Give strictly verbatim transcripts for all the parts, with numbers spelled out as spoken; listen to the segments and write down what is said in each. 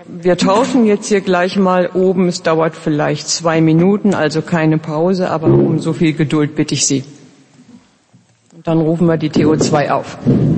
Wir tauschen jetzt hier gleich mal oben. Es dauert vielleicht zwei Minuten, also keine Pause, aber um so viel Geduld bitte ich Sie. Und dann rufen wir die T O zwei auf.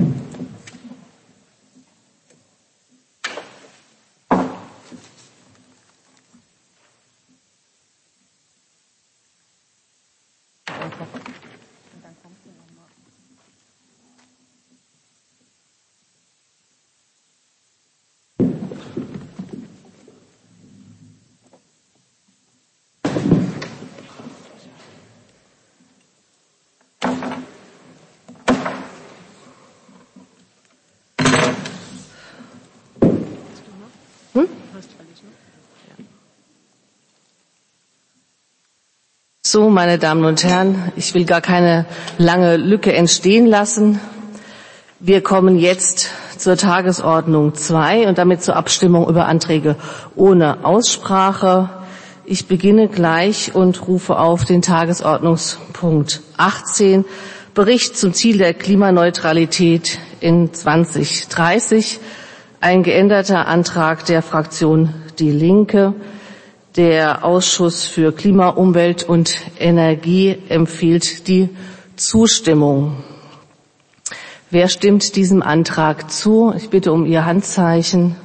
So, meine Damen und Herren, ich will gar keine lange Lücke entstehen lassen. Wir kommen jetzt zur Tagesordnung zwei und damit zur Abstimmung über Anträge ohne Aussprache. Ich beginne gleich und rufe auf den Tagesordnungspunkt achtzehn, Bericht zum Ziel der Klimaneutralität in zwanzig dreißig, ein geänderter Antrag der Fraktion Die Linke. Der Ausschuss für Klima, Umwelt und Energie empfiehlt die Zustimmung. Wer stimmt diesem Antrag zu? Ich bitte um Ihr Handzeichen.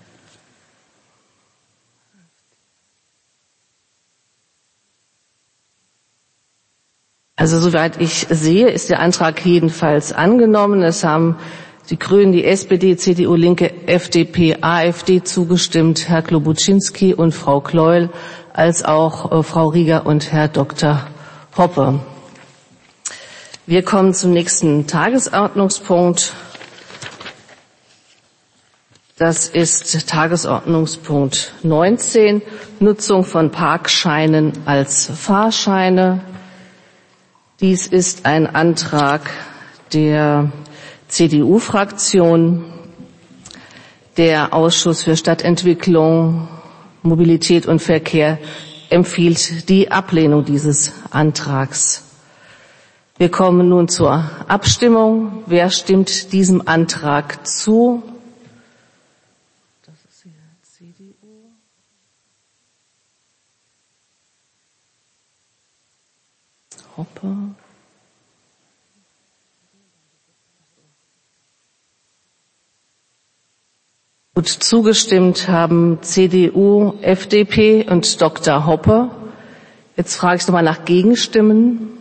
Also soweit ich sehe, ist der Antrag jedenfalls angenommen. Es haben die Grünen, die S P D, C D U, Linke, F D P, AfD zugestimmt, Herr Klobuczynski und Frau Kleul, als auch äh, Frau Rieger und Herr Doktor Hoppe. Wir kommen zum nächsten Tagesordnungspunkt. Das ist Tagesordnungspunkt neunzehn, Nutzung von Parkscheinen als Fahrscheine. Dies ist ein Antrag der C D U-Fraktion. Der Ausschuss für Stadtentwicklung, Mobilität und Verkehr empfiehlt die Ablehnung dieses Antrags. Wir kommen nun zur Abstimmung. Wer stimmt diesem Antrag zu? Das ist die C D U. Hoppe. Gut, zugestimmt haben C D U, F D P und Doktor Hoppe. Jetzt frage ich nochmal nach Gegenstimmen.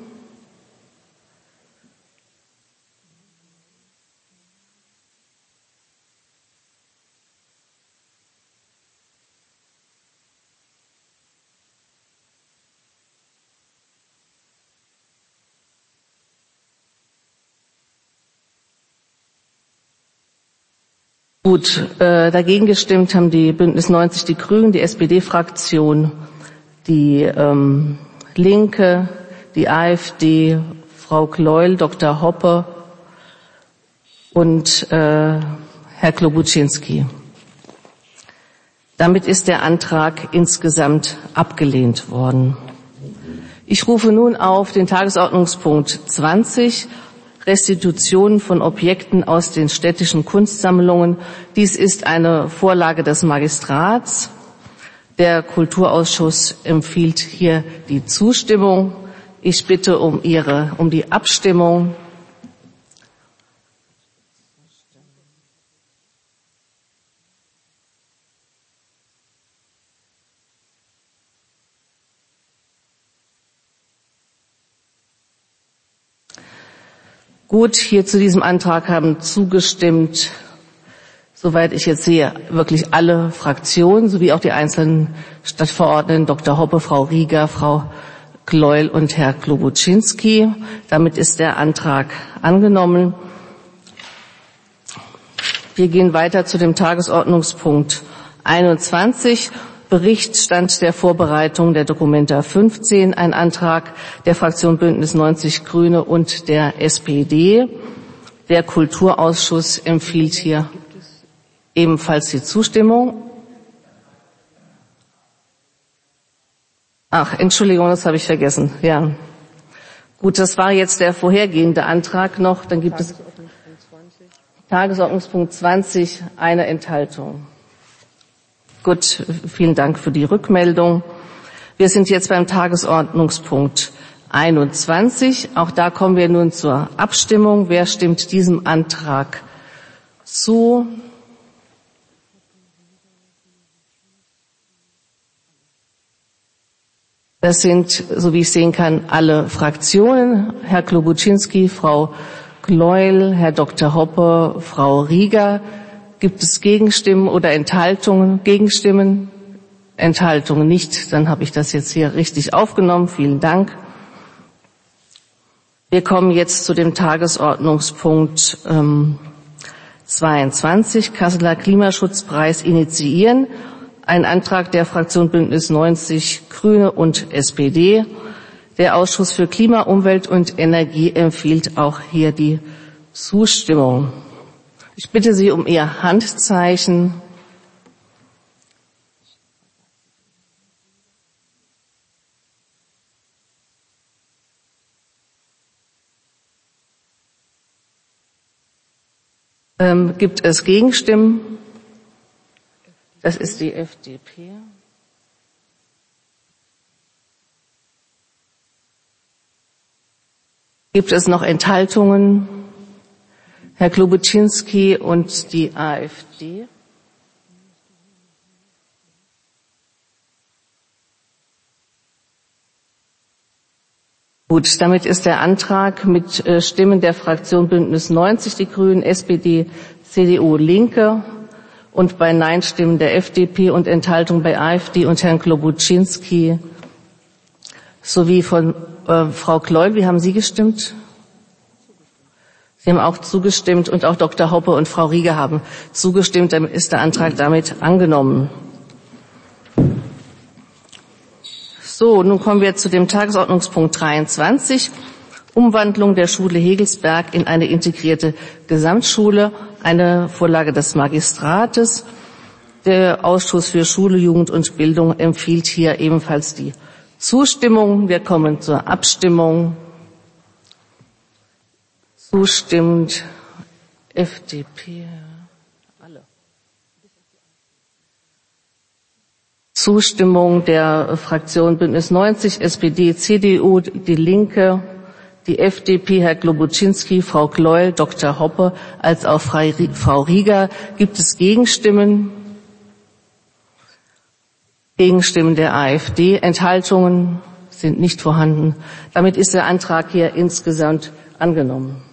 Gut, äh, dagegen gestimmt haben die Bündnis neunzig, die Grünen, die S P D-Fraktion, die ähm, Linke, die AfD, Frau Kleul, Doktor Hoppe und äh, Herr Klobuczynski. Damit ist der Antrag insgesamt abgelehnt worden. Ich rufe nun auf den Tagesordnungspunkt zwanzig, Restitution von Objekten aus den städtischen Kunstsammlungen. Dies ist eine Vorlage des Magistrats. Der Kulturausschuss empfiehlt hier die Zustimmung. Ich bitte um Ihre, um die Abstimmung. Gut, hier zu diesem Antrag haben zugestimmt, soweit ich jetzt sehe, wirklich alle Fraktionen sowie auch die einzelnen Stadtverordneten, Doktor Hoppe, Frau Rieger, Frau Kleul und Herr Klobuczynski. Damit ist der Antrag angenommen. Wir gehen weiter zu dem Tagesordnungspunkt einundzwanzig. Berichtstand der Vorbereitung der Dokumenta fünfzehn, ein Antrag der Fraktion Bündnis neunzig Grüne und der S P D. Der Kulturausschuss empfiehlt hier ebenfalls die Zustimmung. Ach, Entschuldigung, das habe ich vergessen. Ja. Gut, das war jetzt der vorhergehende Antrag noch. Dann gibt es Tagesordnungspunkt zwanzig, eine Enthaltung. Gut, vielen Dank für die Rückmeldung. Wir sind jetzt beim Tagesordnungspunkt einundzwanzig. Auch da kommen wir nun zur Abstimmung. Wer stimmt diesem Antrag zu? Das sind, so wie ich sehen kann, alle Fraktionen. Herr Klobuczynski, Frau Gleuel, Herr Doktor Hoppe, Frau Rieger. Gibt es Gegenstimmen oder Enthaltungen? Gegenstimmen? Enthaltungen nicht. Dann habe ich das jetzt hier richtig aufgenommen. Vielen Dank. Wir kommen jetzt zu dem Tagesordnungspunkt ähm, zweiundzwanzig, Kasseler Klimaschutzpreis initiieren. Ein Antrag der Fraktion Bündnis neunzig Grüne und S P D. Der Ausschuss für Klima, Umwelt und Energie empfiehlt auch hier die Zustimmung. Ich bitte Sie um Ihr Handzeichen. Ähm, gibt es Gegenstimmen? Das ist die F D P. Gibt es noch Enthaltungen? Herr Klobuczynski und die AfD. Gut, damit ist der Antrag mit äh, Stimmen der Fraktion Bündnis neunzig, die Grünen, S P D, C D U, Linke und bei Nein-Stimmen der F D P und Enthaltung bei AfD und Herrn Klobuczynski sowie von äh, Frau Gleuel. Wie haben Sie gestimmt? Sie haben auch zugestimmt und auch Doktor Hoppe und Frau Rieger haben zugestimmt. Damit ist der Antrag damit angenommen. So, nun kommen wir zu dem Tagesordnungspunkt dreiundzwanzig. Umwandlung der Schule Hegelsberg in eine integrierte Gesamtschule. Eine Vorlage des Magistrates. Der Ausschuss für Schule, Jugend und Bildung empfiehlt hier ebenfalls die Zustimmung. Wir kommen zur Abstimmung. Zustimmt F D P. Alle. Zustimmung der Fraktion Bündnis neunzig, S P D, C D U, die Linke, die F D P, Herr Klobuczynski, Frau Gleuel, Doktor Hoppe, als auch Frau Rieger. Gibt es Gegenstimmen? Gegenstimmen der AfD. Enthaltungen sind nicht vorhanden. Damit ist der Antrag hier insgesamt angenommen.